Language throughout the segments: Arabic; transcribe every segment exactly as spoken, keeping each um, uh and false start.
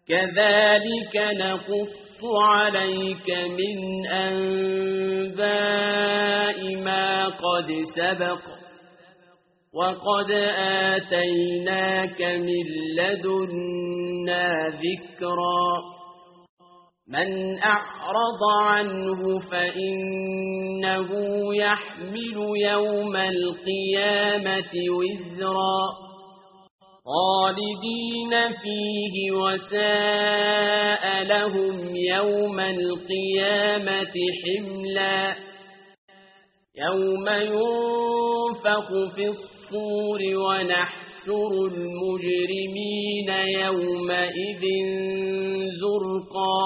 كذلك نقص عليك من أنباء ما قد سبق وقد آتيناك من لدنا ذكرا من أعرض عنه فإنه يحمل يوم القيامة وزرا خالدين فيه وساء لهم يوم القيامة حملا يوم ينفخ في الصور ونحشر المجرمين يومئذ زرقا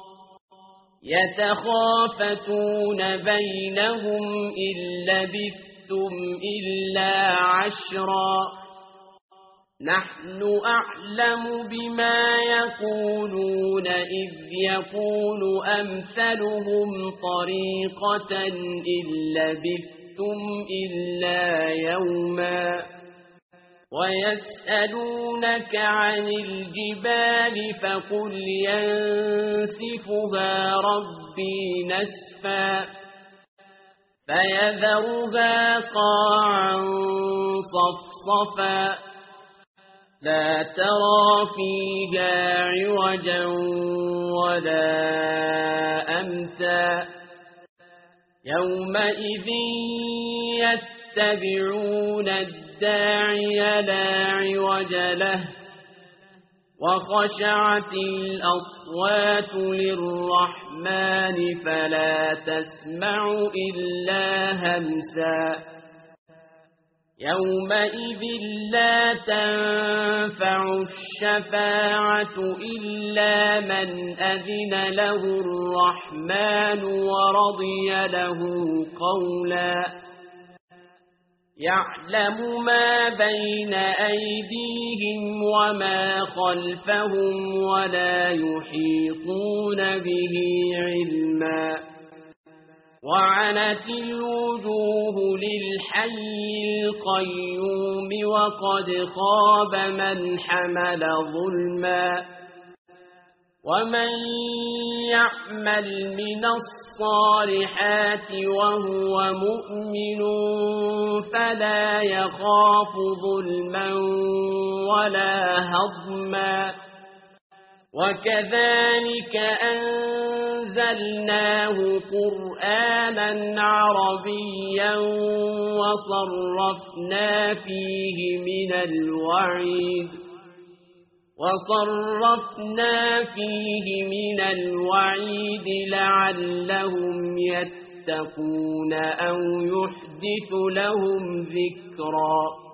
يتخافتون بينهم إن لبثتم إلا عشرا نحن أعلم بما يقولون إذ يقول أمثلهم طريقة إن لبثتم إلا يوما ويسألونك عن الجبال فقل ينسفها ربي نسفا فيذرها قاعا صفصفا لا ترى فيها عوجا ولا أمتا يومئذ يتبعون الداعي لا عوج له وخشعت الأصوات للرحمن فلا تسمع إلا همسا يومئذ لا تنفع الشفاعة إلا من أذن له الرحمن ورضي له قولا يعلم ما بين أيديهم وما خلفهم ولا يحيطون به علما وعنت الوجوه للحي القيوم وقد خاب من حمل ظلما ومن يعمل من الصالحات وهو مؤمن فلا يخاف ظلما ولا هضما وكذلك أنزلناه قرآنا عربيا وصرفنا فيه من الوعيد وصرفنا فيه من الوعيد لعلهم يتقون أو يحدث لهم ذكرا